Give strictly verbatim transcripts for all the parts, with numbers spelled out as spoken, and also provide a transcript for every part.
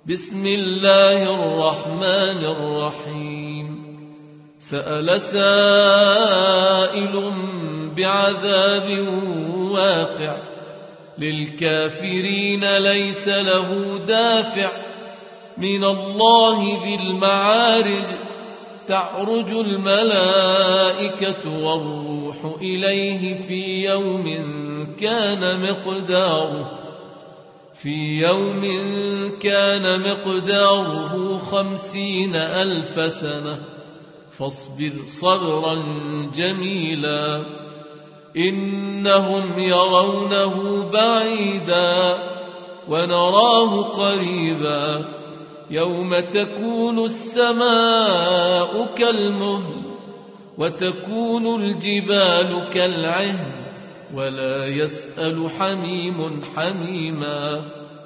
بسم الله الرحمن الرحيم. سأل سائل بعذاب واقع للكافرين ليس له دافع من الله ذي المعارج تعرج الملائكة والروح إليه في يوم كان مقداره في يوم كان مقداره خمسين ألف سنة فاصبر صبرا جميلا إنهم يرونه بعيدا ونراه قريبا يوم تكون السماء كالمهل وتكون الجبال كالعهن ولا يسأل حميم حميما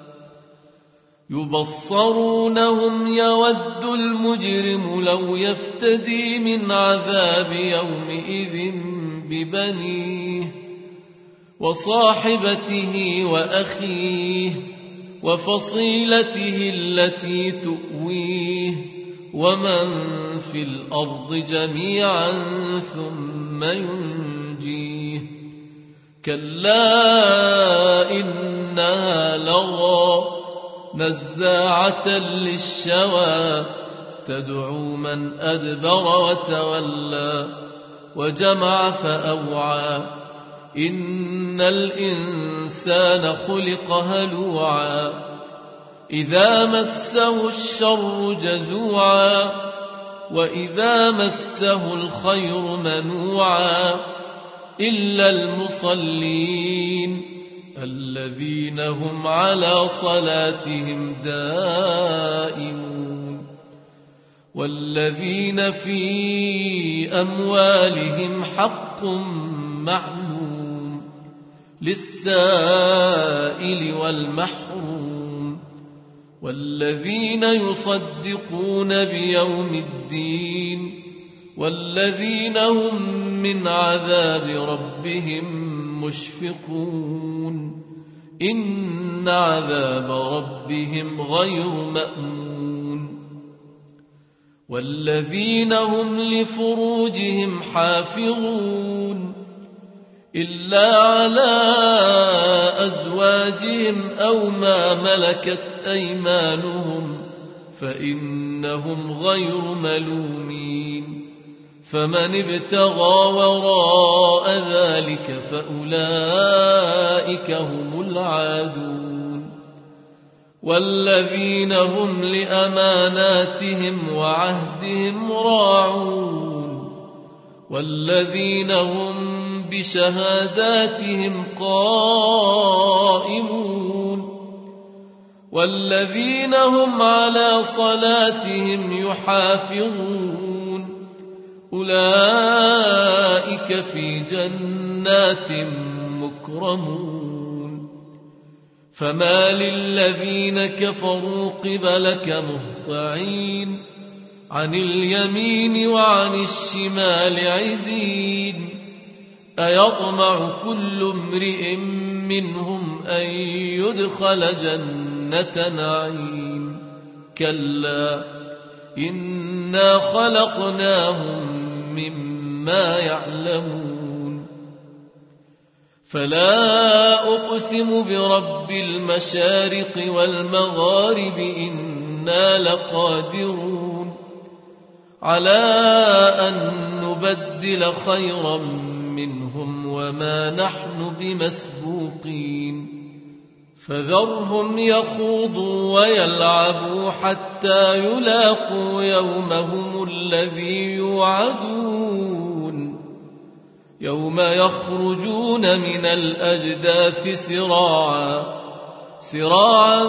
يبصرونهم يود المجرم لو يفتدي من عذاب يومئذ ببنيه وصاحبته وأخيه وفصيلته التي تؤويه ومن في الأرض جميعا ثم ينجيه كلا إنها لظى نزاعة للشوى تدعو من أدبر وتولى وجمع فأوعى إن الإنسان خلق هلوعا إذا مسه الشر جزوعا وإذا مسه الخير منوعا إلا المصلين الذين هم على صلاتهم دائمون والذين في أموالهم حق معلوم للسائل والمحروم والذين يصدقون بيوم الدين والذين هم من عذاب ربهم مشفقون إن عذاب ربهم غير مأمون والذين هم لفروجهم حافظون إلا على أزواجهم أو ما ملكت أيمانهم فإنهم غير ملومين فمن ابتغى وراء ذلك فأولئك هم العادون والذين هم لأماناتهم وعهدهم راعون والذين هم بشهاداتهم قائمون والذين هم على صلاتهم يحافظون أولئك في جنات مكرمون فما للذين كفروا قبلك مهطعين عن اليمين وعن الشمال عزين أيطمع كل امرئ منهم أن يدخل جنة نعيم كلا إنا خلقناهم مما يعلمون فلا أقسم برب المشارق والمغارب إنا لقادرون على أن نبدل خيرا منهم وما نحن بمسبوقين فذرهم يخوضوا ويلعبوا حتى يلاقوا يومهم الذي يوعدون يوم يخرجون من الأجداث سراعا سراعا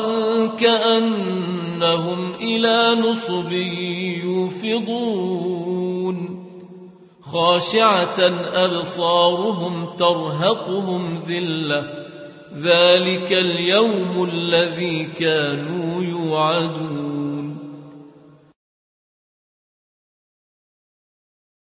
كأنهم إلى نصب يوفضون خاشعة أبصارهم ترهقهم ذلة ذلك اليوم الذي كانوا يوعدون